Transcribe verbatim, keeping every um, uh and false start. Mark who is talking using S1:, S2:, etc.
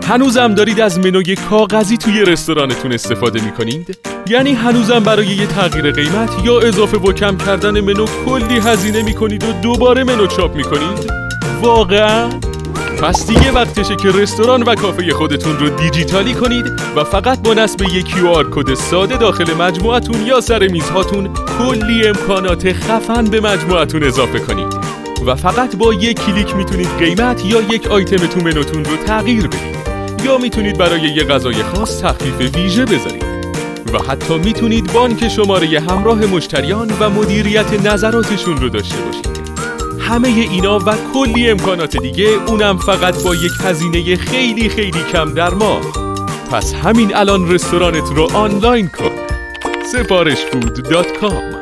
S1: هنوزم دارید از منوی کاغذی توی رستورانتون استفاده میکنید؟ یعنی هنوزم برای یه تغییر قیمت یا اضافه و کم کردن منو کلی هزینه میکنید و دوباره منو چاپ میکنید؟ واقعا؟ پس دیگه وقتشه که رستوران و کافه خودتون رو دیجیتالی کنید و فقط با نصب یک کیو آر کد ساده داخل مجموعتون یا سر میزهاتون کلی امکانات خفن به مجموعتون اضافه کنید و فقط با یک کلیک میتونید قیمت یا یک آیتم تو منوتون رو تغییر بدید یا میتونید برای یه غذای خاص تخفیف ویژه بذارید و حتی میتونید بانک شماره همراه مشتریان و مدیریت نظراتشون رو داشته باشید. همه اینا و کلی امکانات دیگه، اونم فقط با یک هزینه خیلی خیلی کم در ماه. پس همین الان رستورانت رو آنلاین کن. سفارش فود دات کام